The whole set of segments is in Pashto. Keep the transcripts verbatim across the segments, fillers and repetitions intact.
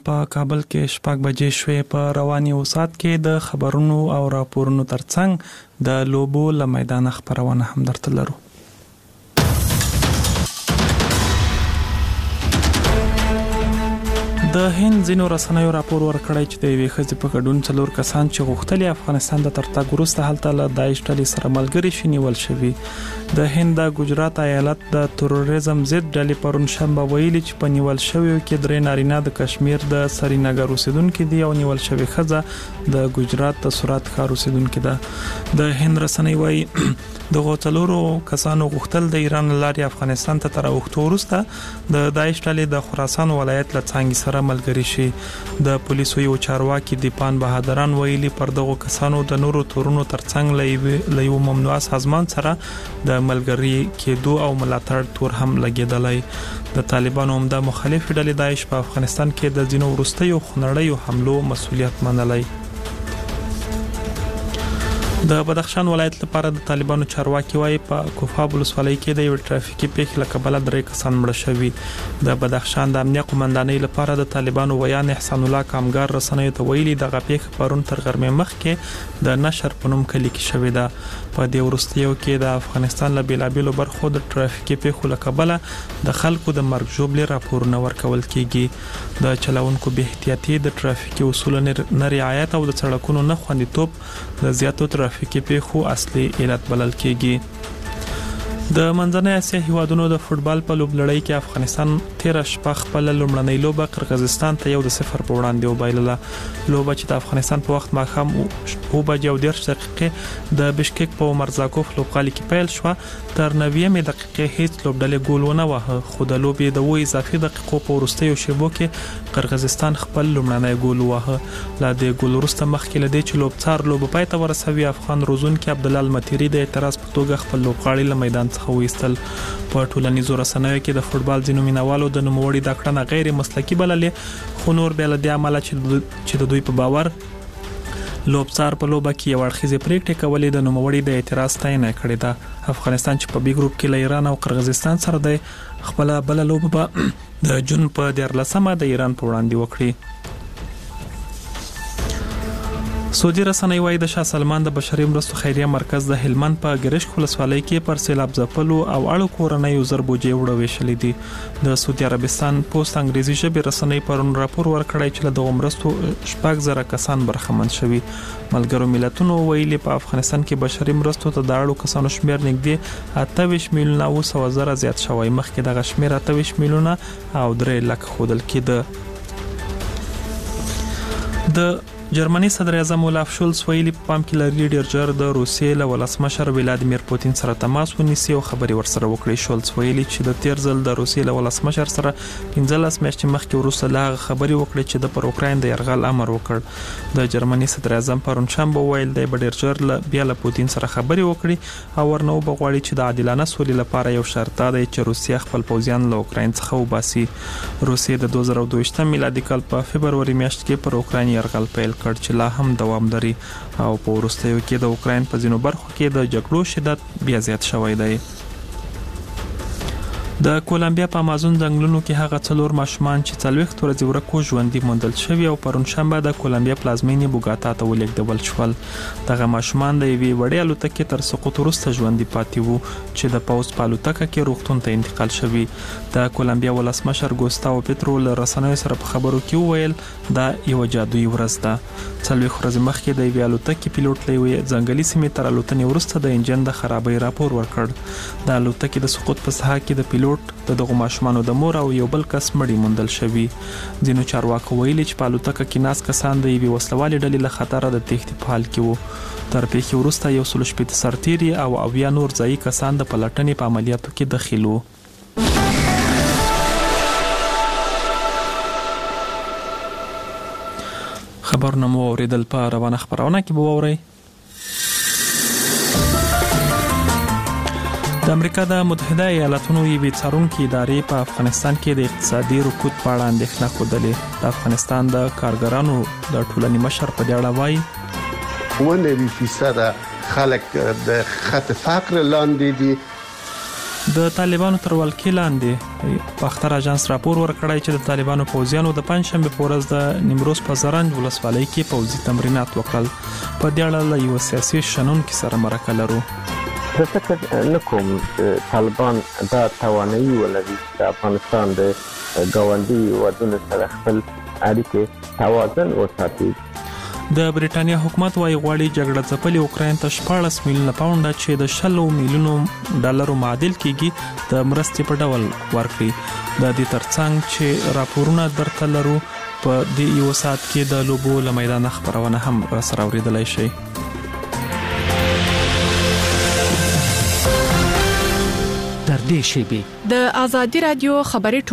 په کابل کې شپږ بجې شوې. په رواني اوسات کې د خبرونو او راپورونو ترڅنګ د لوبو له میدان خبرونه هم درته لرو. د هند ځینو رسنیو راپور ورکړی چې د یوې ښځې په ګډون څلور کسان چې غوښتل افغانستان د ترتګ وروسته هلته له داعش ډلې سره ملګري شي نیول شوي. د هند د ګجرات ایالت د تروریزم ضد ډلې پرون شنبه ویلي چې په نیول شویو کې درې نارینه د کشمیر د سرینګر اوسیدونکو دي او نیول شوی ښځه د ګجرات د سورات ښار اوسیدونکو ده. د هند رسنۍ وايي د غوښتلورو کسانو غوښتل د ایران لاري افغانستان ته تر وخت وروسته د داعش ډلې د خراسان ولایت له څنګه سره ملګری شي. د پولیسو یو چارواکي دیپان بهادران ویلي پر دغه کسانو د نورو تورونو ترڅنګ له یو ممنوعه سازمان سره د ملګری کېدو او ملاتړ تور هم لګیدلی. د طالبانو عمده مخالف ډلې داعش په افغانستان کې د ځینو وروستیو خنړیو حملو مسؤلیت منلی. د بدخشان ولایت لپاره د طالبانو چارواکي وايي په کوفاب ولسوالۍ کې د یو ټرافیکي پیښې له کبله درې کسان مړه شوي. د بدخشان د امنیه قومندانۍ لپاره د طالبانو ویان احسان الله کامګار رسنیو ته ویلي دغه پیښه پرون تر غرمې مخکې د نشر په نوم کلی کې شوې ده. په دې وروستیو کې د افغانستان له بیلابیلو برخو د ټرافیکي پیښو له کبله د خلکو د مرګ ژوبلې راپورونه ورکول کیږي. د چلوونکو بې احتیاطي د ټرافیکي اصولو نه رعایت او د سړکونو نه خوندیتوب د زیاتو ټرافیکي پیښو اصلي علت بلل کیږي. د منځنۍ اسیا هیوادونو د فوتبال په لوبلړۍ کې افغانستان تیر شپه خپل لومړنۍ لوبه قرغیزستان ته یو د صفر په وړاندې وبایلله. لوبه چې د افغانستان په وخت ماښام اوه بجې او دېرش دقیقې د بشکک په مرزاکوف لوبغالي کې پیل شوه. تر نویمې دقیقې هیڅ لوبډلې ګول ونه واهه، خو د لوبې د اووه اضافي دقیقو په وروستیو شیبو کې قرغیزستان خپل لومړنی ګول واهه. له دې ګول وروسته مخکې له دې چې لوبڅار لوبه پای ته ورسوي، افغان روزونکي عبدالله المطیري د اعتراض په توګه خپل لوبغاړي له میدان څخه وایستل. په ټولنیزو رسنیو کې د فوتبال ځینو مینوالو د نوموړي د کړنه غیر مسلکي بللې، خو نور بیا له دې عمله چې د دوی په باور لوبڅار په لوبه کې یو اړخیزې پریکړې کولې د نوموړي د اعتراض ستاینه کړې ده. افغانستان چې په بي ګروپ کې له ایران او قرغیزستان سره دی، خپل بل لوبه به د جون په دیارلسمه د ایران په وړاندې وکړي. سعودي رسنۍ وايي د شاه سلمان د بشري مرستو خیریه مرکز د هلمند په ګرشک ولسوالۍ کې پر سیلاب ځپلو او اړو کورنۍ زر بوجې وړو ویشلې دي. د سعودي عربستان پوسټ انګریزي ژبې رسنۍ پرون راپور ورکړی چې له دغو مرستو شپږ زره کسان برخمن شوي. ملګرو ملتونو ویلي په افغانستان کې بشري مرستو ته د اړو کسانو شمیر نږدې اته ویشت میلیونه او سوه زره زیات شوی. مخکې دغه شمیر اته ویشت میلیونه او درې لک ښودل کېده. د جرمني صدر اعظم اولاف شولز ویلي په پام کې لري ډیر ژر د روسیې له ولسمشر ولادیمیر پوتین سره تماس ونیسي او خبري ورسره وکړي. شولز ویلي چې د تیر ځل د روسیې له ولسمشر سره پنځلس میاشتې مخکې وروسته له خبري وکړي چې د پر اوکراین د یرغل امر وکړ. د جرمني صدر اعظم پرون شنبه ویل دی به ډیر ژر بیا له پوتین سره خبري وکړي او ورنه وبغواړي چې د عادلانه سولې لپاره یو شرط دی چې روسیه خپل پوځیان له اوکراین څخه وباسي. روسیې د دوه زره دوه ویشت میلادي کال په فبرवरी میاشت کې پر اوکراین یرغل پیل کړ چې لا هم دوام لري او په وروستیو کې د اوکراین په ځینو برخو کې د جګړو شدت بیا زیات شوی دی. د کولمبیا په امازون ځنګلونو کې هغه څلور ماشومان چې څلوېښت ورځې ورکو ژوندي موندل شوي او پرون شنبه د کولمبیا پلازمینې بوګاتا ته ولېږدول شول. دغه ماشومان د یوې وړې الوتکې تر سقوط وروسته ژوندي پاتې وو چې د پوځ په الوتکه کې روغتون ته انتقال شوي. د کولمبیا ولسمشر ګوستاو پیټرو له رسنیو سره په خبرو کې وویل دا یو جادویي ورځ ده. څلوېښت ورځې مخکې د یوې الوتکې پیلوټ له یوې ځنګلي سیمې تر الوتنې وروسته د انجن د خرابۍ راپور ورکړ. د الوتکې د سقوط په ساحه کې د پیلوټ د دغه ماشومانو د مور او یو بل کس مړی موندل شوی. ځینو چارواکو ویلي چې په الوتکه کې ناست کسان د یوې وسلوالې ډلې له خطره د تېښتې په حال کې وو. تر پیښې وروسته یو سل شپېته سرتیري او اویا نور ځایي کسان د پلټنې په عملیاتو کې دخیل وو. خبرونه مو اوریدل په روانه خبرونه کې به واورئ. د امریکا د متحده ایالاتونو یوې څارونکې ادارې په افغانستان کې د اقتصادي رکود په اړه اندېښنه ښودلې. د افغانستان د کارګرانو د ټولنې مشر په دې اړه وایي اوه نوي فیصده خلک د خط فقر لاندې دي. د طالبانو تر ولکې لاندې باختر اژانس راپور ورکړی چې د طالبانو پوځیانو د پنځشنبه په ورځ د نیمروز په زرنج ولسوالۍ کې پوځي تمرینات وکړل. په دې اړه له یو سیاسي شنونکو سره مرکه لرو. زه فکر نه کوم چې طالبان دا توانایي ولري چې افغانستان د ګاونډي هیوادونو سره خپل اړیکې توازن وساتي. د بریټانیا حکومت وايي غواړي جګړه ځپلې اوکراین ته شپاړس میلیونه پاونډ چې د شلو میلیونو ډالرو معادل کېږي د مرستې په ډول ورکړي. د دې ترڅنګ چې راپورونه درته لرو په دې یو ساعت کې د لوبو له میدان خبرونه هم را سره اوریدلای شي. در دې شیبه د آزادي رادیو خبري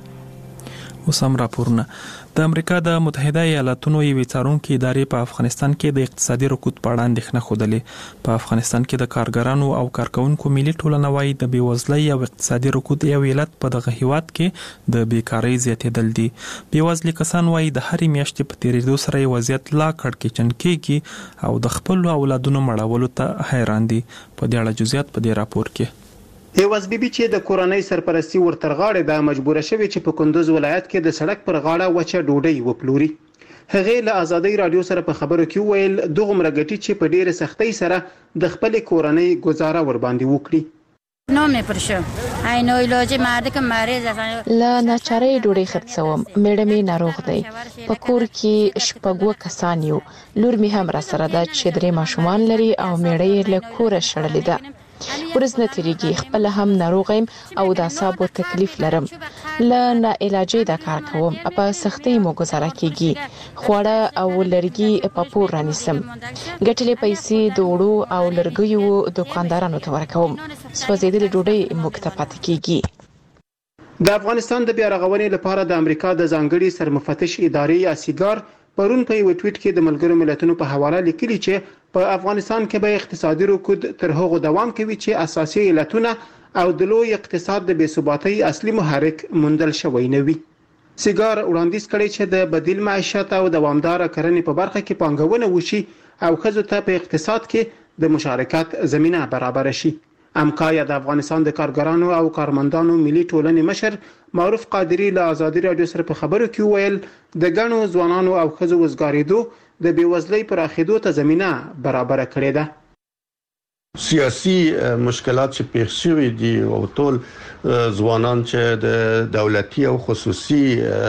ټولګه وسم راپورونه. د امریکا د متحده ایالاتونو یوې څارونکو ادارې په افغانستان کې د اقتصادي رکود په اړه اندېښنه خوده. په افغانستان کې د کارګرانو او کارکونکو ملي ټولنه وايي د بیوزلۍ او اقتصادي رکود یو علت په دغه هیواد کې د بیکارۍ زیاتېدل دي. بیوزلي کسان وايي د هرې میاشتې په تیریدو سره وضعیت لا کړکېچن کېږي او د خپل اولادونو مړولو ته حیران دي. په دې اړه جزئیات په دې راپور کې. هیواز بیبي چې د کورنۍ سرپرستی ورترغاړې د مجبور شوی چې په کندوز ولایت کې د سړک پر غاړه وچه ډوډۍ وپلوري. هغه له آزادۍ رادیو سره په خبرو کې ویل دغه مرګټي چې په ډېر سختۍ سره د خپل کورنۍ گزاره ور باندې وکړي. نو مې پرشه آی نو علاج مرده که مریض اصلا لا ناچاري ډوډۍ خرڅوم. میډه می ناروغ دی. په کور کې شپږو کسان یو. لور می هم را سره ده چې درې ماشومان لري او میډه یې له کوره شړلې ده. ورځ نه تیریږي. خپل هم ناروغم او د اعصابو تکلیف لرم. لا نه علاجي دا کار کوم. په سختۍ مو گزاره کیږي. خوړه او لرګي په پور رانیسم. ګټلې پیسې د وړو او لرګیو دکاندارانو ته ورکوم. سوځېدلې ډوډۍ موږ ته پاتې کیږي. د افغانستان د بیا رغونې لپاره د امریکا د ځانګړي سرمفتش ادارې یا سیګار پرون په یو ټویټ کې د ملګرو ملتونو په حواله لیکلي چې په افغانستان کې به اقتصادي رکود تر هغه دوام کوي چې اساسي علتونه او د لوی اقتصاد د بېثباتۍ اصلي محرک موندل شوی نه وي. سیګار وړاندیز کړی چې د بدیل معیشت او دوامدار کرنې په برخه کې پانګونه وشي او ښځو ته په اقتصاد کې د مشارکت زمينه برابر شي. امکایا د افغانستان د کارګرانو او کارمندانو ملي ټولنې مشر معروف قادری له آزادي رادیو سره په خبرو کې ویل د ګڼو ځوانانو او ښځو وزګاریدو د بیوزلۍ پراخېدو ته زمينه برابر کړې ده. سیاسي مشکلات چې پیښ شوي دي او ټول ځوانان چې د دولتي او خصوصي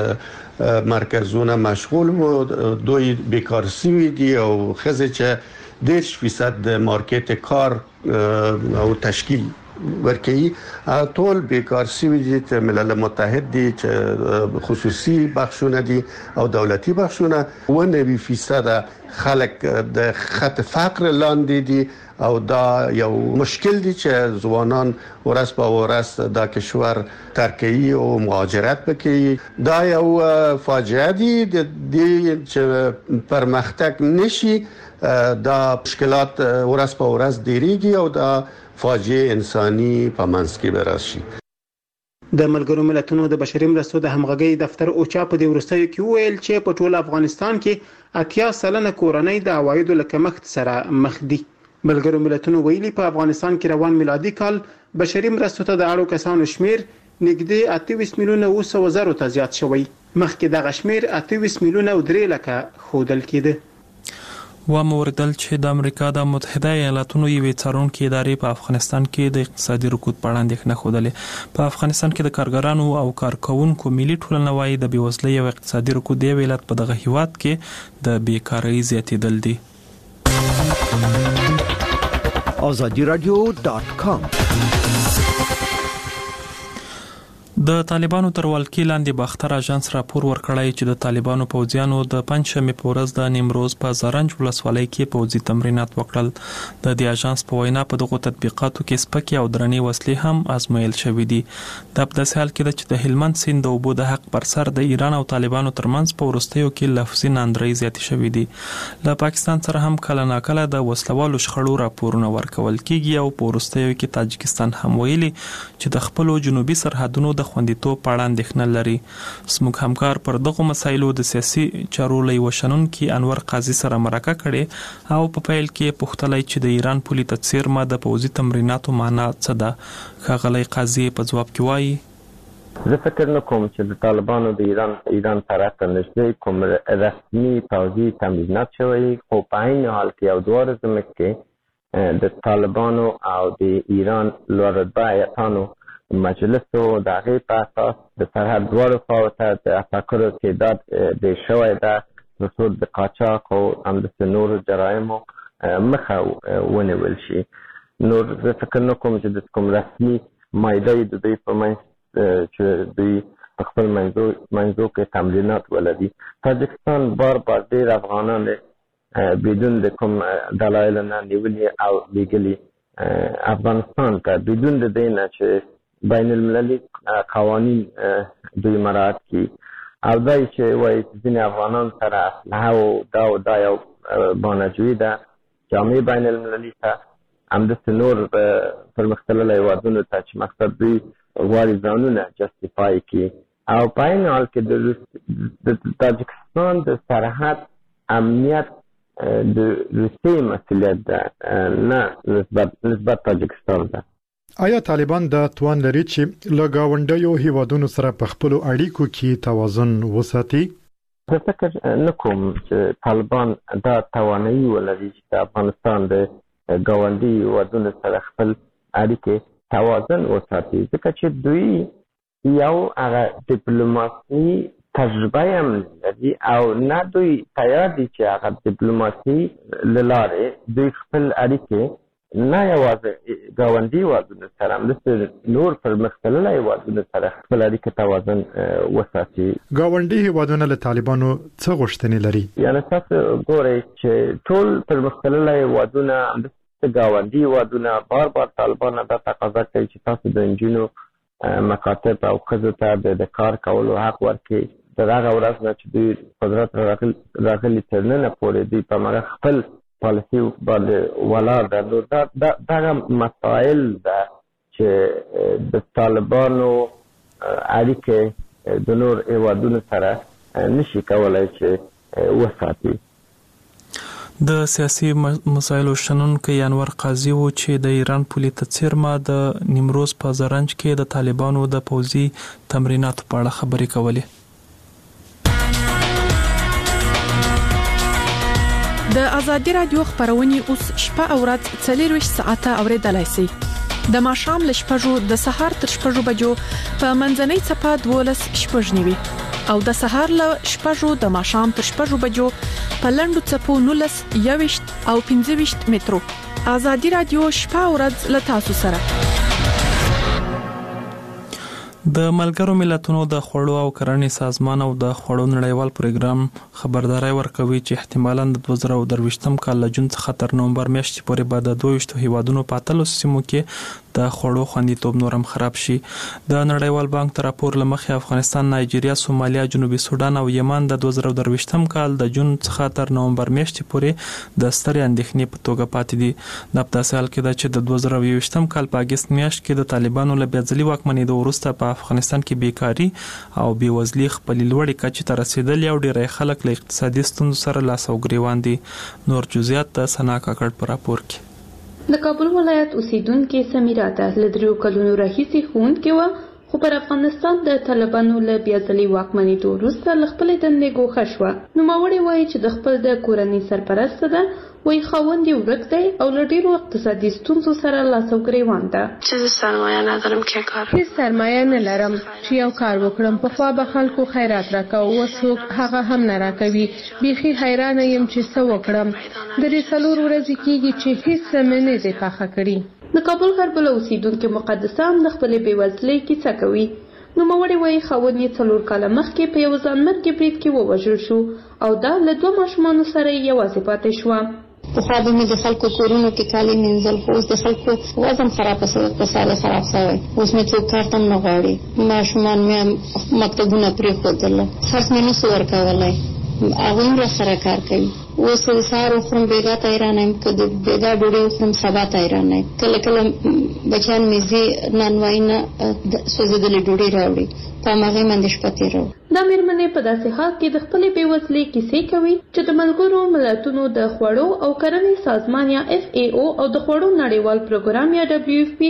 مرکزونه مشغول وو دوی بیکار شوي دي او ښځې چې دیش فیصد د مارکیټ کار او تشکیل ورکوي ټول بیکار شوي دي. چې ملل متحد دي چې خصوصي بخشونه دي او دولتي بخشونه و نوي فیصد خلک د خط فقر لاندې دي او دا یو مشکل دي چې ځوانان ورځ په ورځ دا کشور ترکیه او مهاجرت وکړي. دا یو فاجعه دي د چې پرمختګ نشي. دا مشکلات ورځ په ورځ ډیریږي او دا فاجعه انساني په منځ کې براشي. د ملګرو ملتونو د بشري مرستو د همغږي دفتر اوچا په دې ورستیو کې ویل چې په ټول افغانستان کې اتیا سلنه کورنۍ د عوایدو له کمښت سره مخ دي. ملګرو ملتونو ویلي په افغانستان کې روان میلادي کال بشري مرستو ته د اړو کسانو شمیر نږدې اته ویشت میلیونه او سو زرو ته زیات شوی. مخکې دغه شمیر اته ویشت میلیونه او درې لکه خودل کېده. و موردل چې د امریکا د متحده ایالاتونو یوې څارونکو ادارې په افغانستان کې د اقتصادي رکود په اړه اندېښنه خوده. په افغانستان کې د کارګرانو او کارکونکو ملي ټولنه وايي د بیوزلۍ او اقتصادي رکود یو علت په دغه هیواد کې د بیکارۍ زیاتېدل دي. آزادی رادیو ډاٹ کام د طالبانو تر ولکې لاندې باختر اژانس راپور ورکړی چې د طالبانو پوځیانو د پنځشنبه په ورځ د نیمروز په زرنج ولسوالۍ کې پوځي تمرینات وکړل. د دې اژانس په وینا په دغه تطبیقاتو کې سپکې او درنې وسلې هم آزمایل شوې دي. د په داسې حال کې چې د هلمند سیند د اوبو د حق پر سر د ایران او طالبانو ترمنځ په ورستیو کې لفظي ناندرۍ زیاتې شوې دي. له پاکستان سره هم کله ناکله د وسلوالو شخړو راپورونه ورکول کیږي او په ورستیو کې تاجکستان هم ویلي چې د خپل جنوبي سرحدونو د خوندیتوب په اړه اندېښنه لري. زموږ همکار پر دغه مسایلو د سیاسي چارو لوی شنونکي انور قاضي سره مرکه کړې او په پیل کې پوښتلای چې د ایران پولی تڅیرمه د پوځي تمریناتو معنا څه ده. ښاغلی قاضي په جواب کې وایي زه فکر نه کوم چې د طالبانو د ایران ایران طرف ته نږدې کوم رسمي پوځي تمرینات شوی، خو په عین حال کې یو دوه ورځې مخکې د طالبانو او د ایران لوړ رتبه هیاتانو مجلسو د هغې په اساس د سرحد دواړو خواو ته د افکرو تعداد ډېر شوی ده تر څو د قاچاق او همداسې نورو جرایمو مخه ونیول شي. نور زه فکر نه کوم چې د کوم رسمي مایده د دوی په منځ چې دوی په خپل منځو کې تمرینات ولري. تاجکستان بار بار ډېر افغانان بدون د کوم دلایلو نه نیولي او لیږلي افغانستان ته بدون د دې نه چې بین المللي قوانین دوی مراعات کړي او دا چې وایي چې ځینې افغانان سره اسلحه او دا او دا یو بانجوي ده جامع بین المللي ته همداسې نور پرمختللي هېوادونو ته چې مقصد دوی غواړي ځانونه جسټیفای کړي او په عین حال کې د تاجکستان د سرحد امنیت د روسیې مسؤلیت ده نه نسبت نسبت تاجکستان ده. آیا طالبان دا توان لري چې له ګاونډیو هیوادونو سره په خپلو اړیکو کې توازن وساتي؟ زه فکر نه کوم چې طالبان دا توانایي ولري چې د افغانستان د ګاونډي هیوادونو سره خپل اړیکې توازن وساتي، ځکه چې دوی یو هغه ډیپلوماسي تجربه هم لري او نه دوی تیار دي چې هغه ډیپلوماسي له لارې دوی خپل اړیکې نه یوازې ګاونډي هېوادونو سره همداسې نور پرمختللي هېوادونو سره خپل اړیکې توازن وساتي. ګاونډي هېوادونه له طالبانو څه غوښتنې لري؟ یعنې تاسو ګورئ چې ټول پرمختللي هېوادونه همداسې ګاونډي هېوادونه بار بار طالبان دا تقاضا کوي چې تاسو د نجونو مکاتب او ښځو ته د کار کولو حق ورکړئ. د هغه ورځ نه چې دوی قدرت راغلي تر ننه پورې دوی په هماغه خپل پالیسي باندې ولاړ ده. نو دا دغه مسایل ده چې د طالبانو اړیکې د نور هېوادونو سره نشي کولی چې وساتي. د سیاسي مسایلو شنونکی انور قاضي و چې د ایران پولي څیرمه د نیمروز په زرنج کې د طالبانو د پوځي تمریناتو په اړه خبرې کولې. د ازادي رادیو خبرونه اوس شپه او ورځ څلور ساعته اوریدلای شئ. د ماښام له شپږو د سهار تر شپږو بجو په منځنۍ څپه دولس شپږ نیوي او د سهار له شپږو د ماښام تر شپږو بجو په لنډو څپو نولس یويشت او پنځه ویشت مترو. ازادي رادیو شپه او ورځ له تاسو سره. د ملګرو ملتونو د خوړو او کرنې سازمان او د خوړو نړیوال پروګرام خبرداري ورکوي چې احتمالاً د دوه زره درویشتم کال له جون څخه تر نومبر میاشتې پورې به د دوه ویشت هیوادونو په اتلس سیمو کې د خوړو خوندیتوب نورم خراب شي. د نړیوال بانک تر راپور لمخې افغانستان، نایجیریا، سومالیا، جنوبي سودان او یمن د دوه زره درویشتم کال د جون څخه تر نومبر میاشتې پورې د سترې اندېښنې په توګه پاتې دي. دا په داسې حال کې ده چې د دوه زره یوویشتم کال په اګست میاشت کې د طالبانو له بیا ځلي واکمنېدو وروسته په افغانستان کې بیکاري او بیوزلي خپلې لوړې کچې ته رسیدلې او ډېری خلک له اقتصادي ستونزو سره لاس او ګریوان دي. نور جزئیات د سنا کاکړ په راپور کې. د کابل ولایت اوسیدونکو سمیرا ته له دریو کلونو راهیسې ښوونکې وه، خو پر افغانستان د طالبانو له بیا ځلي واکمنېدو وروسته له خپلې دندې ګوښه شوه. نوموړې وایي چې د خپل د کورنۍ سرپرسته ده، وایي خاوند یې ورک دی او له ډېرو اقتصادي ستونزو سره لاس او ګریوان ده. چې زه سرمایه ندارم که کار هیڅ سرمایه نه لرم چې یو کار وکړم. پخوا به خلکو خیرات راکاوه، اوس څوک هغه هم نه راکوي. بیخي حیرانه یم چې څه وکړم. د دې څلور ورځې کېږي چې هیڅ څه مې نه دی پاخه کړي. د کابل ښار بله اوسیدونکې مقدسه هم د خپلې بېوزلۍ کیسه کوي. نوموړې وایي خاوند یې څلور کاله مخکې په یو ځانمرګي برید کې ووژل شو او دا له دوه ماشومانو سره یې یوازې پاتې شوه. پخوا به مې د خلکو کورونو کې کالي مینځل، خو اوس د خلکو وزن خراب شوی، اقتصاد یې خراب شوی. اوس مې څوک کار ته هم نه غواړي. ماشومان مې هم مکتبونه پرېښودل، خرڅ مې نشو ورکولی. هغوی هم راسره کار کوي. اوس د سهار وخورم بېګا ته حیرانه یم، که د بېګا ډوډۍ وخورم سبا ته حیرانه یم. کله کله بچیان مې ځي نانوایي نه سوځېدلې ډوډۍ راوړي، په هماغې باندې شپه تېروم. دا مېرمنې په داسې حال کې د خپلې بېوزلۍ کیسې کوي چې د ملګرو ملتونو د خوړو او کرنې سازمان یا اف ای او او د خوړو نړیوال پروګرام یا ډبلیو اف پی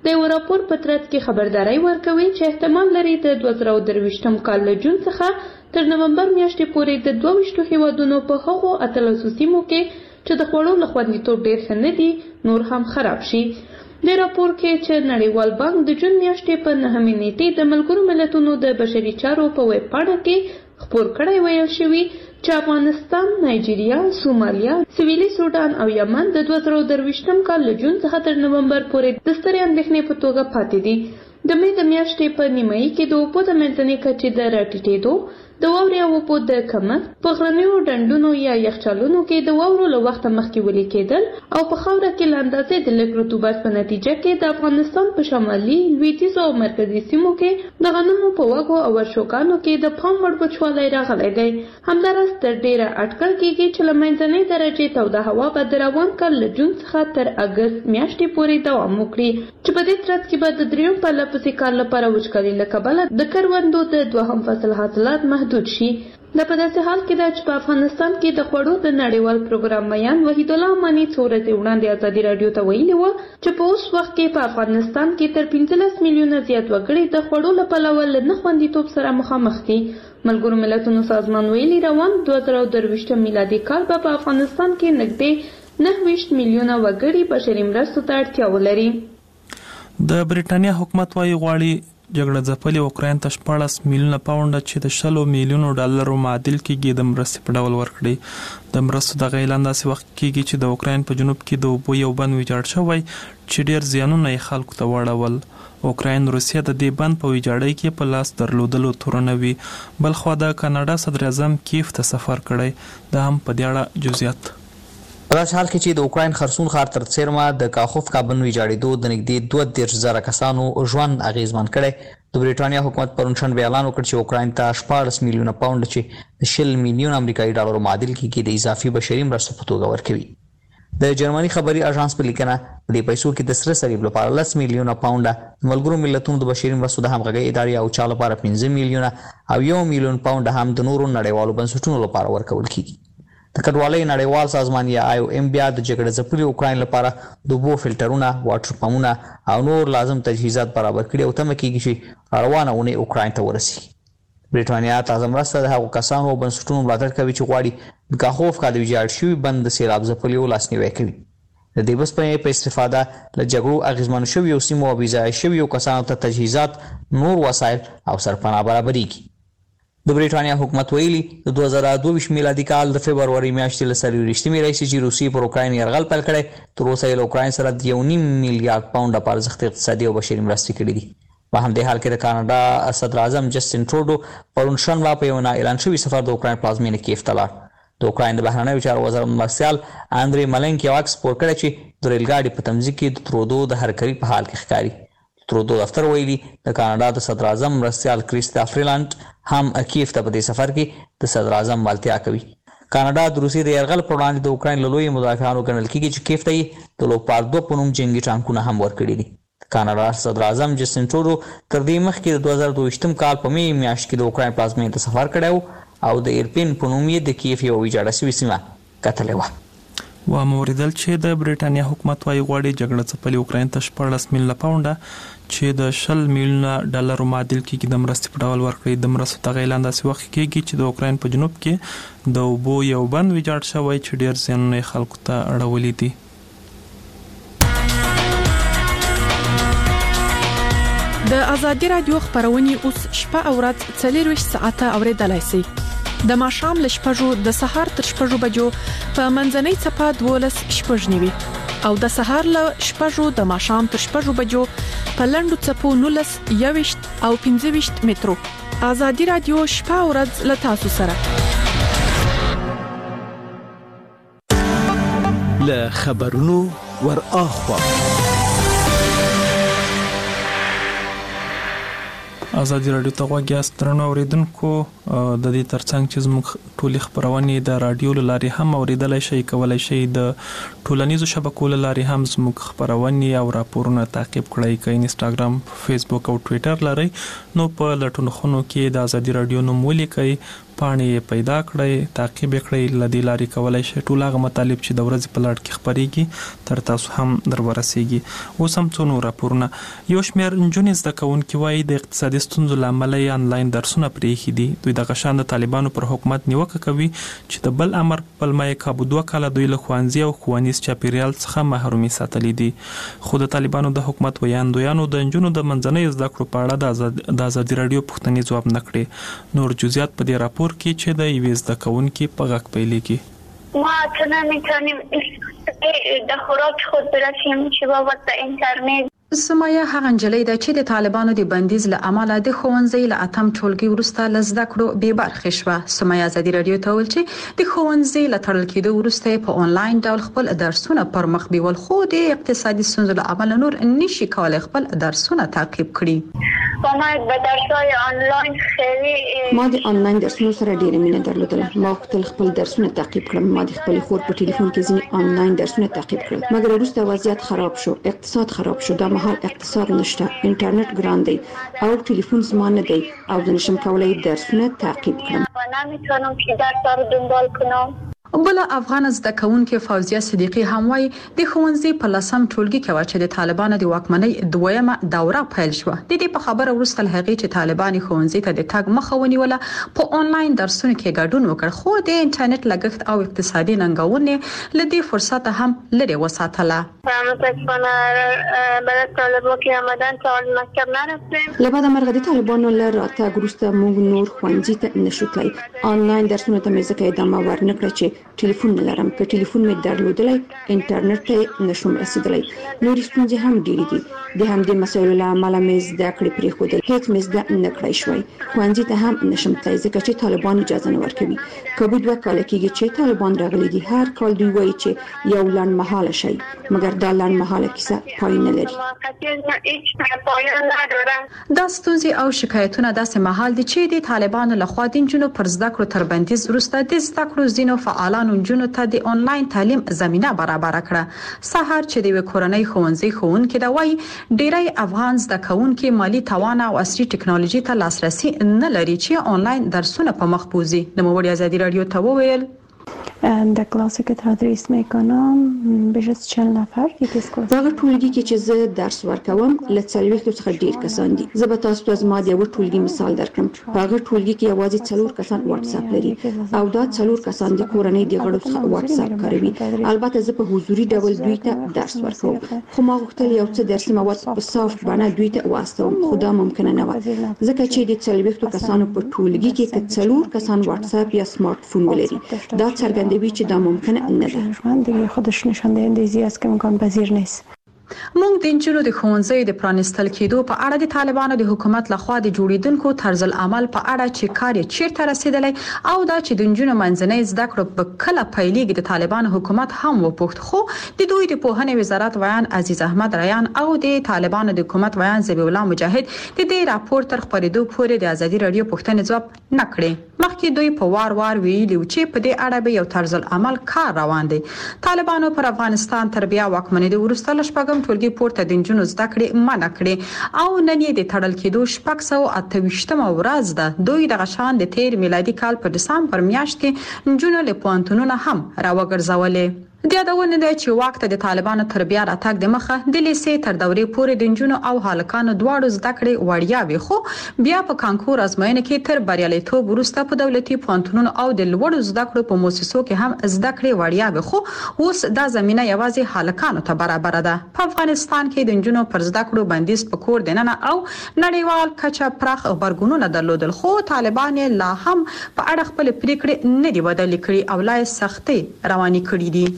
د یو راپور په ترڅ کې خبرداري ورکوي چې احتمال لري د دوه زره درویشتم کال له جون څخه تر نومبر میاشتې پورې د دوه ویشتو هیوادونو په هغو اتلسو سیمو کې چې د خوړو له خوندیتوب ډېر ښه نه دي نور هم خراب شي. د راپور کې چې نړیوال بانک د جون میاشتې په نهمې نیټې د ملګرو ملتونو د بشري چارو په ویب پاڼه کې خپور کړی ویل شوي چې افغانستان، نایجیریا، سومالیا، سویلي سودان او یمن د دوه زره درویشتم کال له جون څخه تر نومبر پورې د سترې اندېښنې په توګه پاتې دي. د مې د میاشتې په نیمایي کې د اوبو د منځنۍ کچې د راټیټېدو، د واورې او اوبو د کمښت، په غرنیو ډنډونو یا یخچالونو کې د واورو له وخته مخکې ویلې کېدل او په خاوره کې له اندازې د لږ رطوبت په نتیجه کې د افغانستان په شمالي، لویدیځو او مرکزي سیمو کې د غنمو په وږو او ورشوګانو کې د پام وړ وچوالی راغلی دی. همداراز تر ډېره اټکل کېږي چې له منځنۍ درجې توده هوا به د روان کال له جون څخه تر اګست میاشتې پورې دوام وکړي، چې په دې ترڅ کې به د درېیم پرله پسې کال لپاره وچکالي له کبله د کروندو د دوهم فصل حاصلات محدود شي. دا په داسې حال کې ده چې په افغانستان کې د خوړو د نړیوال پروګرام میان وحید الله اماني څو ورځې وړاندې ازادي راډیو ته ویلي وه چې په اوس وخت کې په افغانستان کې تر پنځلس میلیونه زیات وګړي د خوړو له پلوه له نه خوندیتوب سره مخامخ دي. ملګرو ملتونو سازمان ویلي روان دوه زره درویشتم میلادي کال به په افغانستان کې نږدې نهه ویشت میلیونه وګړي بشري مرستو ته اړتیا ولري. د بریټانیا حکومت وايي غواړي جګړه ځپلې اوکراین ته شپاړس میلیونه پاونډه چې د شلو میلیونو ډالرو معادل کېږي د مرستې په ډول ورکړي. د مرستو دغه اعلان داسې وخت کېږي چې د اوکراین په جنوب کې د اوبو یو بند ویجاړ شوی چې ډېر زیانونه یې خلکو ته واړول. اوکراین روسیه د دې بند په ویجاړۍ کې په لاس درلودلو تورنه وي. بلخوا د کاناډا صدر اعظم کیف ته سفر کړی. دا هم په دې اړه جزئیات. په داسې حال کې چې د اوکراین خرسون ښار تر څیرمه د کاخوفکا بند ویجاړېدو د نږدې دوه دېرش زره کسانو ژوند اغېزمن کړی. د بریټانیا حکومت پرون شنبه اعلان وکړ چې اوکراین ته شپاړس میلیونه پاونډ چې د شل میلیونه امریکایي ډالرو معادل کېږي د اضافي بشري مرستو په توګه ورکوي. د جرمني خبري اژانس په لیکنه په دې پیسو کې د سره صلیب لپاره لس میلیونه پاونډه، ملګرو ملتونو د بشري مرستو د همغږۍ ادارې او چا لپاره پنځه میلیونه او یو میلیون پاونډه هم د نورو نړیوالو بنسټونو لپاره ورکول کېږي. د کډوالۍ نړیوال سازمان یا آی او ایم بیا د جګړې ځپلي اوکراین لپاره د اوبو فلټرونه، واټر پمپونه او نور لازم تجهیزات برابر کړي او تمه کېږي چې روانه اونۍ اوکراین ته ورسیږي. بریټانیا تازه مرسته د هغو کسانو او بنسټونو ملاتړ کوي چې غواړي د کاخوفکا د ویجاړ شوي بند د سیلاب ځپلیو لاسنیوی کوي. د دې بسپنې په استفاده له جګړو اغېزمنو شویو سیمو او بېځایه شویو کسانو ته تجهیزات، نور وسایل او سرپناه برابرېږي. د بریټانیا حکومت ویلي د دوه زره دوه ویشت میلادي کال د فبروري میاشتې له څلوېښتمې راهیسې چې روسیې پر اوکراین یرغل پیل کړی، تر اوسه یې له اوکراین سره د یو نیم میلیارډ پاونډه په ارزښت اقتصادي او بشري مرستې کړي دي. په همدې حال کې د کاناډا صدر اعظم جسټین ټروډو پرون شنبه په یو نا اعلان شوي سفر د اوکراین پلازمینې کیف ته لاړ. د اوکراین د بهرنیو چارو وزیر مرسیال اندرې ملنک یو عکس خپور کړی چې د ریل ګاډي په تمځي کې د ترودو د حرکري په حال کې ښکاري. ترودو دفتر ویلي د کاناډا د صدر اعظم مرسیال کریستا فریلانډ هم کیف ته په دې سفر کې د صدر اعظم ملتیا کوي. کاناډا د روسیې د یرغل پر وړاندې د اوکراین له لویو مدافعانو ګڼل کېږي چې کیف ته یې د لوپارډ دوه په نوم جنګي ټانکونه هم ورکړي دي. کاناډا صدر اعظم جسټین ټروډو تر دې مخکې د دوه زره دوه ویشتم کال په مې میاشت کې د اوکراین پلازمینې ته سفر کړی و او د ایرپین په نوم یې د کیف یوه ویجاړه شوې سیمه کتلې وه. و موریدل چې د بریټانیا حکومت وايي غواړي جګړه ځپلې اوکراین ته شپاړس میلیونه پاونډه چې د شل میلیونه ډالرو معادل کېږي د مرستې په ډول ورکړي. د مرستو دغه اعلان داسې وخت کېږي چې د اوکراین په جنوب کې د اوبو یو بند ویجاړ شوی چې ډېر زیانونه یې خلکو ته اړولي دي. د ازادي راډیو خبرونه اوس شپه او ورځ څلورویشت ساعته اوریدلای شئ. د ماښام له شپږو د سهار تر شپږو بجو په منځنۍ څپه دولس شپږ نیوي او د سهار له شپږو د ماښام تر شپږو بجو په لنډو څپو نولس یوویشت او پنځه ویشت مترو. ازادي راډیو شپه او ورځ له تاسو سره. له خبرونو ور اخوا ازادي راډیو ته غواړئ درنو اوریدونکو د دې ترڅنګ چې زموږ ټولې خبرونه د رادیو لارې هم اوریدلای شئ، کولای شئ د ټولنیزو شبکو لارې هم زموږ خبرونه او راپورونه تعقیب کړئ. که انستګرام، فیسبوک او ټوئیټر لرئ نو په لټون خونو کې د ازادي راډیو نوم ولیکئ، پاڼې پیدا کړئ، تعقیب کړئ، لدی لاري کولای شي ټول هغه مطالب چې د ورځې په لړ کې خبريږي تر تاسو هم در ورسیږي. اوس هم څو نور راپورونه. یو شمېر نجونې زده کوونکي وایي د اقتصادي ستونزو له امله یې انلاین درسونه پرېښي دي. دوی د غشان د طالبانو پر حکومت نیوکه کوي چې د بل امر په پلمه یې کابو دوه کاله دوی له ښوونځي او ښوونیز چاپیریال څخه محرومي ساتلي دي. خو د طالبانو د حکومت ویاندویانو د نجونو د منځنۍ زده کړو په اړه د ازادي راډیو پوښتنې ځواب نه کړې. نور جزئیات په دې راپور کې چې د یوې زده کوونکي په غږ پیلېږي. ما اصلا نمیتونیم د خوراک خود برسیم چې بابت د اینترنت. سمایه هغه نجلۍ ده چې د طالبانو د بندیز له امله د ښوونځي له اتم ټولګي وروسته له زده کړو بې برخې شوه. سمایه ازادي راډیو ته ویل چې د ښوونځي له تړل کېدو وروسته په آنلاین ډول خپل درسونه پر مخ بیول، خو د اقتصادي ستونزو له امله نور نشي کولای خپل درسونه تعقیب کړي. ما به درسای آنلاین خیلی ما د آنلاین درسونو سره ډېره مینه درلودله. ما غوښتل خپل درسونه تعقیب کړم. ما د خپل خور په ټلیفون کې ځینې آنلاین درسونه تعقیب کړل، مګر وروسته وضعیت خراب شو، اقتصاد خراب شو. دا مهال اقتصاد نشته، انټرنیټ ګران دی او ټلیفون زما نه دی او د نشم کولای درسونه تعقیب کړم. نمیتونم که درس رو دنبال کنم. بل افغان زده کوونکې فوزیه صدیقی هم وایي د ښوونځي په لسم ټولګي کې و چې د طالبانو د واکمنۍ دویمه دوره پیل شوه. د دې په خبره وروسته هغې چې طالبان ښوونځي ته د تګ مخه ونیوله په آنلاین درسونو کې ګډون وکړ، خو د انټرنیټ لګښت او اقتصادي ننګونې له دې فرصت هم لرې وساتله. لبعد مرغه د طالبانو له راتګ وروسته موږ نور ښوونځي ته نشو تللی. آنلاین درسونو ته مې ځکه ادامه ورنکړه چې ټلیفون نه لرم. که ټلیفون مې درلودلی انټرنیټ ته نشم رسیدلی. نور ستونزې هم ډېرې دي. د همدې مسایلو له امله مې زده کړې پرېښودل. هیڅ مې زده نه کړی شوی. ښوونځي ته هم نشم تللی ځکه چې طالبان اجازه نه ورکوي. کابو دوه کاله کېږي چې طالبان راغلي دي. هر کال دوی وایي چې یو لنډمهاله شی، مګر دا لنډمهاله کیسه پای نه لري. دا ستونزې او شکایتونه داسې مهال دي چې د طالبانو لخوا د نجونو پر زده کړو تر بندیز وروسته د زده کړو ځینو فعالانو نجونو ته د آنلاین تعلیم زمينه برابر کړه. سحر چې د کورنۍ ښوونځي ښوونکې دا وایي ډېری افغان زده کوونکي مالی توان او عصري ټکنالوژي ته لاسرسي نه لري چې آنلاین درسونه په مخ بوزي. نوموړي ازادي رادیو ته وویل در کلاسی که تدریس میکنم بیش از چهل نفر یک اسکول. دغه ټولګي کې چې زه درس ورکوم له څلوېښتو څخه ډیر کسان دي. زه به تاسو ته زما د یو ټولګي مثال درکړم. په هغه ټولګي کې یوازې څلور کسان واتس اپ لري او دا څلور کسان د کورنۍ د غړو څخه واتس اپ کاروي. البته زه په حضوري ډول دوی ته درس ورکوم، خو ما غوښتل یو څه درسي مواد په سافت بڼه دوی ته واستوم، خو دا ممکن نه و ځکه چې د څلوېښتو کسانو په ټولګي کې که څلور کسان واتس اپ یا سمارت فون ولري دا څرګندوي چې دا ممکنه نه ده. دیگه خودش نشان دهنده است که امکان پذیر نیست. موږ د نجونو د ښوونځي د پرانستل کېدو په اړه د طالبانو د حکومت لخوا د جوړیدونکو طرز العمل په اړه چې کار یې چیرته رسیدلی او دا چې د نجونو منځنۍ زده کړو په کله پیلېږي د طالبانو حکومت هم وپوښت، خو د دوی د پوهنې وزارت ویان عزیز احمد ریان او د طالبانو د حکومت ویان ذبیح الله مجاهد د دې راپور تر خبرېدو پورې د ازادي راډیو پوښتنې ځواب نه کړې. مخکې دوی په وار وار ویلي چې په دې اړه به یو طرز العمل کار روان دی. طالبانو پر افغانستان تر بیا واکمنۍ وروسته له شپږم ټولګي پورته د نجونو زده کړې منع کړې او نن یې د تړل کېدو شپږ سوه اته ویشتمه ورځ ده. دوی د غشان د تیر میلادي کال په دسمبر میاشت کې نجونو له پوهنتونونو هم راوګرځولې. د یادونه ده چې واک ته د طالبانو تر بیا راتګ د مخه د لیسې تر دورې پورې د نجونو او هلکانو دواړو زده کړې وړیا وي، خو بیا په کانکور ازموینه کې تر بریالیتوب وروسته په دولتي پوهنتونونو او د لوړو زده کړو په مؤسسو کې هم زده کړې وړیا وي، خو اوس دا زمينه یوازې هلکانو ته برابر ده. په افغانستان کې د نجونو پر زده کړو بندیز په کور دننه او نړیوال کچه پراخ خبرګونونه درلودل، خو طالبان لا هم په اړه خپل پریکړې نه دی بدل کړي او لا سختي رواني کړي دي.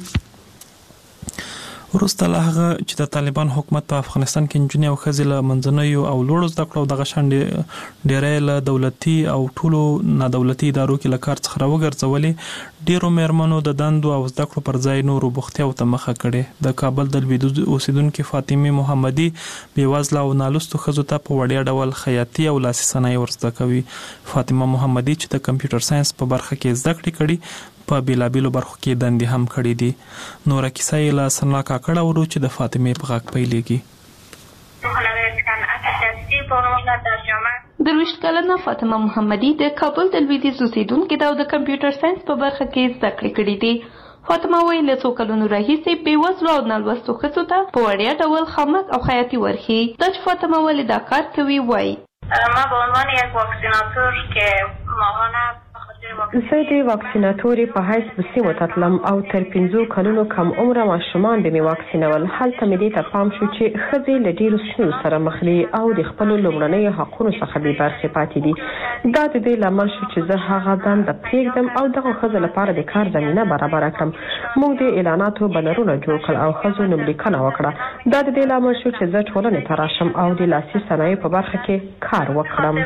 وروسته له هغه چې د طالبان حکومت په افغانستان کې نجونې او ښځې له منځنیو او لوړو زده کړو دغه شان ډېری له دولتي او ټولو نادولتي ادارو کې له کار څخه راوګرځولې، ډېرو مېرمنو د دندو او زده کړو پر ځای نورو بوختیاو ته مخه کړې. د کابل د لویدیځ اوسیدونکې فاطمه محمدي بېوزله او نالوستو ښځو ته په وړیا ډول خیاطي او لاسي صنایع ورزده کوي. فاطمه محمدي چې د کمپیوټر ساينس په برخه کې زده کړې کړي په بیلابیلو برخو کې دندې هم کړې دي. نوره کیسه یې له سنا کاکړه ورو چې د فاطمه په غږ پیلېږي. درویشت کلنه فاطمه محمدي د کابل د لویدیځ اوسیدونکې ده او د کمپیوټر ساینس په برخه کې زده کړې کړې دي. فاطمه وایي له څو کلونو راهیسې بېوزلو او نالوستو ښځو ته په وړیا ډول خامک او خیاطي ورښيي. دا چې فاطمه ولې دا کار کوي وایي: ما به عنوان یک واکسیناتور که ماهانه زه د واکسیناتورې په حیث په سیمو ته تلم او تر پنځو کلونو کم عمره ماشومان به مې واکسینول. هلته مې دې ته پام شو چې ښځې له ډېرو ستونزو سره مخ دي او د خپلو لومړنیو حقونو څخه بې برخې پاتې دي. دا د دې لامل شو چې زه هغه دنده پرېږدم او دغو ښځو لپاره د کار زمینه برابره کړم. موږ د اعلاناتو بنرونه جوړ کړل او ښځو نوملیکنه وکړه. دا د دې لامل شو چې زه ټولنې ته راشم او د لاسي صنایعو په برخه کې کار وکړم.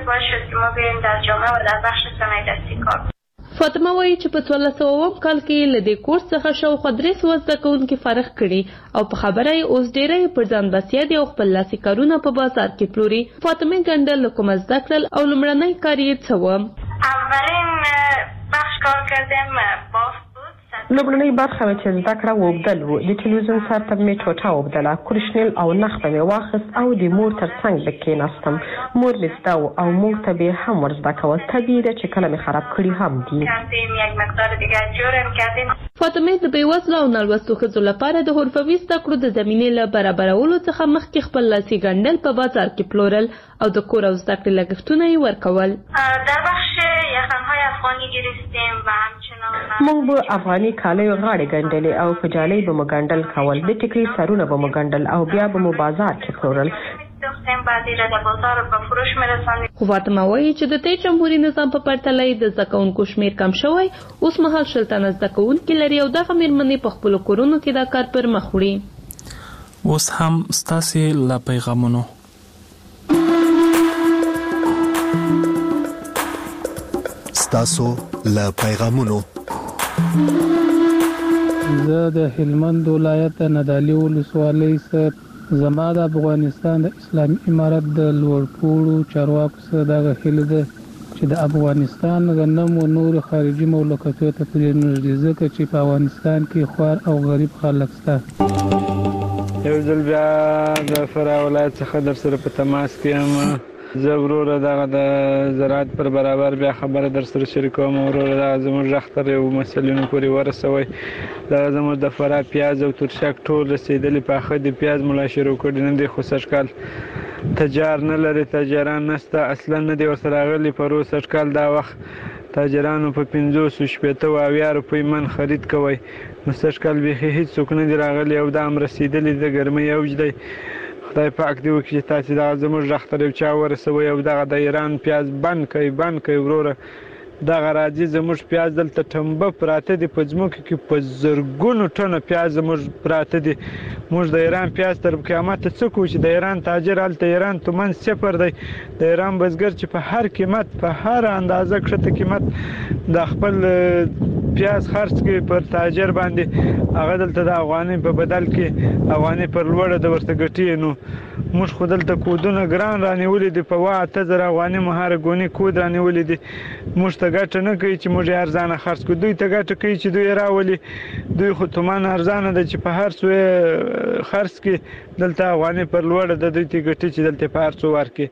فاطمه وایي چې په څوارلس سوه اووم کال کې له دې کورس څخه شاوخوا درې سوه زده کوونکي فارغ کړي او په خبره یې اوس ډېری پر ځان بسیا دي او خپل لاسي کارونه په بازار کې پلوري. فاطمه ګنډل له کومه زده کړل او لومړنی کار یې څه و؟ اولین بخش کار کردم بافت. لومړنۍ برخه مې چې زده کړه اوبدل و. د تلویزیون سر ته مې ټوټه اوبدله، کورشنیل او نخ به مې واخیست او د مور تر څنګ به کېناستم. مور مې زده و او موږ ته به هم ور زده کول. طبیعي ده چې کله مې خراب کړي هم دي. فاطمه د بېوزلو او نالوستو ښځو لپاره د حرفوي زده کړو د زمینې له برابرولو څخه مخکې خپل لاسي ګنډل په بازار کې پلورل او د کور او زده کړې لګښتونه یې ورکول. در بخش یخنهای افغانی گرفتیم و همچنان موږ به افغاني کالیو غاړې ګنډلې او په جالۍ به مو ګنډل کول. د ټیکري سرونه به مو ګنډل او بیا به مو بازار کې پلورل. خو فاطمه وایي چې د دې جمهوري نظام په پرتله د زده کوونکو شمېر کم شوی. اوس مهال شل تنه زده کوونکي لري او دغه مېرمنې په خپلو کورونو کې دا کار پر مخ وړي. اوس هم ستاسې له پیغامونو ستاسو له پیغامونو زه د هلمند ولایت نادعلي ولسوالۍ څخه زما د افغانستان د اسلامي امارت د لوړپوړو چارواکو څخه دغه هیله ده چې د افغانستان غنم او نور خارجي مملکتونو ته پرې نږدې، ځکه چې په افغانستان کې خوار او غریب خلک شته. یو ځل بیا د فراه ولایت څخه در سره په تماس کې یم. زه وروره دغه د زراعت پر برابر بیا خبره در سره شریکوم. وروره دغه زموږ غږ تر یو مسؤلینو پورې ورسوئ. دغه زموږ د فراه پیاز او ترشک ټول رسېدلي پاخه دي. پیاز ملا شروع کړي نه دي، خو سږکال تجار نه لري، تاجران نشته، اصلا نه دي ورسره راغلي. پرو سږکال دا وخت تاجرانو په پنځوس شپېته او اویا روپۍ من خرید کوی، نو سږکال بیخي هېڅوک نه دي راغلي او دا هم رسېدلي د ګرمۍ اوج دی. خدای پاک دې وکړي چې تاسې دغه زموږ غږ ته یو چا ورسوئ او دغه د ایران پیاز بند کړئ بند کړئ. وروره دغه راځي زموږ پیاز دلته ټمبه پراته دي په ځمکو کې، په زرګونو ټنه پیاز زموږ پراته دي. موږ د ایران پیاز تر قیامته څه کوو چې د ایران تاجر هلته ایران تومن صفر دی. د ایران بزګر چې په هر قیمت په هر اندازه کښته قیمت د خپل پیاز خرڅ کوي پر تاجر باندې، هغه دلته د افغانۍ په بدل کې افغانۍ پر لوړه د ورته ګټي. نو موږ خو دلته کودونه ګران رانیولي دي، په اوه اته زره افغانۍ مو هره ګونې کود رانیولي دي. موږ ته ګټه نه کوي چې موږ یې ارزانه خرڅ کړو، دوی ته ګټه کوي چې دوی یې راولي. دوی خو تومان ارزانه ده چې په هر څو یې خرڅ کړي، دلته افغانۍ پر لوړه ده، دوی ته ګټي چې دلته په هر څو ورکړي.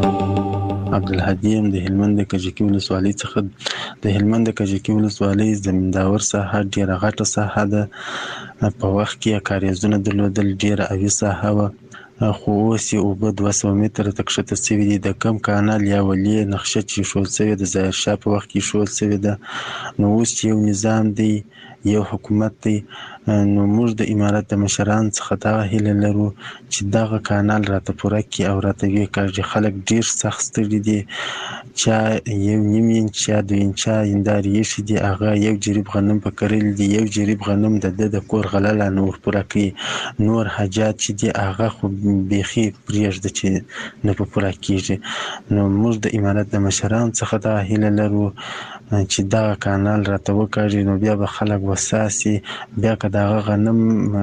عبدالهادي یم د هلمند د کجکي ولسوالۍ څخه. د هلمند د کجکي ولسوالۍ زمینداور ساحه ډېره غټه ساحه ده. په وخت کې کاریزونه درلودل، ډېره اوي ساحه وه، خو اوس یې اوبه دوه سوه متره ته کښته سوي دي. د کم کانال یا ولې نقشه چې ایښودل سوې ده ظاهرشاه په وخت کې ایښودل سوې ده. نو اوس چې یو نظام دی، یو حکومت دی، نو موږ د امارت د مشرانو څخه دغه هیله لرو چې دغه کانال راته پوره کړي او راته ویې کاږي. خلک ډېر سخت ستړي دي، چا یو نیم انچ یا دوه انچه هندارې ایښي دي، هغه یو جریب غنم په کرلي دي، یو جریب غنم د ده د کور غله لا نه ورپوره کوي. نور حاجات چې دي هغه خو بیخي پرېږده چې نه په پوره کېږي. نو موږ د امارت د مشرانو څخه دغه هیله لرو چې دغه کانال راته وکاږي، نو بیا به خلک وساسي، بیا که دغه غنم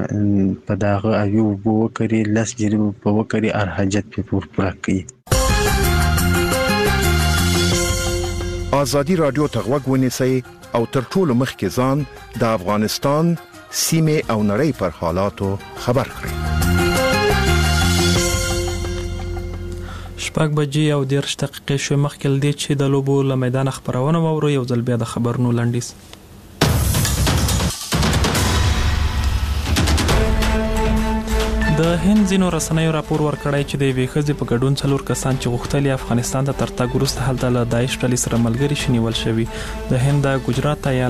په دغه اوي اوبو وکري، لس جریبه په وکري، هر حاجت پرې پوره کوي. ازادي راډیو ته غوږ ونیسئ او تر ټولو مخکې ځان د افغانستان سیمې او نړۍ پر حالاتو خبر کړئ. شپږ بجې او دېرش دقیقې شوې مخکې له دې چې د لوبو له میدان خبرونه واورو یو ځل بیا د خبرونو لنډیز. د هند ځینو رسنیو راپور ورکړی چې د یوې ښځې په ګډون څلور کسان چې غوښتل افغانستان ته تر تګ وروسته هلته له داعش ډلې سره ملګري شي نیول شوي. د هند د ګجرات ایالت